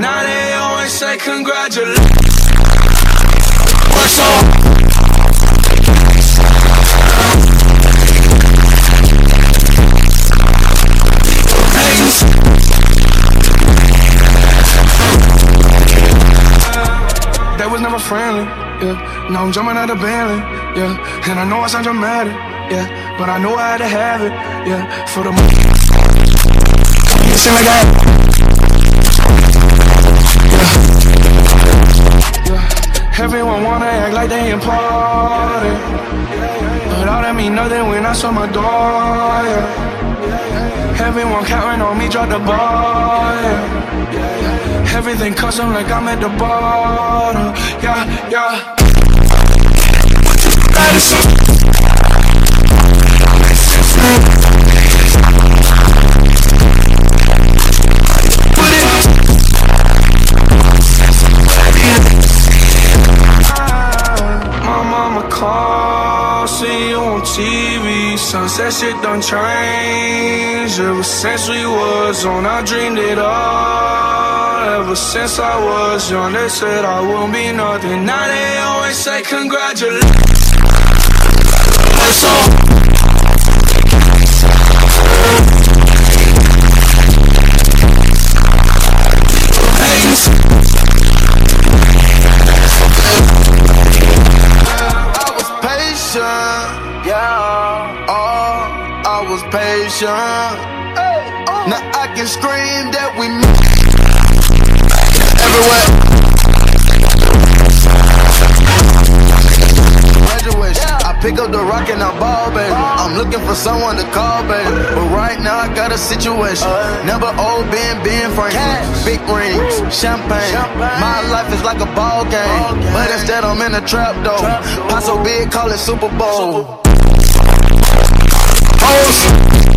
now they always say congratulations. What's up? They was never friendly, yeah. Now I'm jumping out of Bentley, yeah. And I know I sound dramatic, yeah, but I know I had to have it, yeah. For the you seem like I yeah. Everyone wanna act like they important, but all that mean nothing when I saw my door, yeah. Everyone counting on me, drop the ball, yeah. Everything custom like I'm at the bottom, yeah, yeah. My mama called, see you on TV. Sunset shit done changed. Ever since we was on, I dreamed it all. Ever since I was young, they said I won't be nothing. Now they always say congratulations. What's up? I was patient. Now I can scream that we everywhere. Graduation, I pick up the rock and I ball, baby. I'm looking for someone to call, baby. But right now I got a situation. Never old Ben Franklin. Big rings, champagne. My life is like a ball game, but instead I'm in a trap though. Pot so big, call it Super Bowl.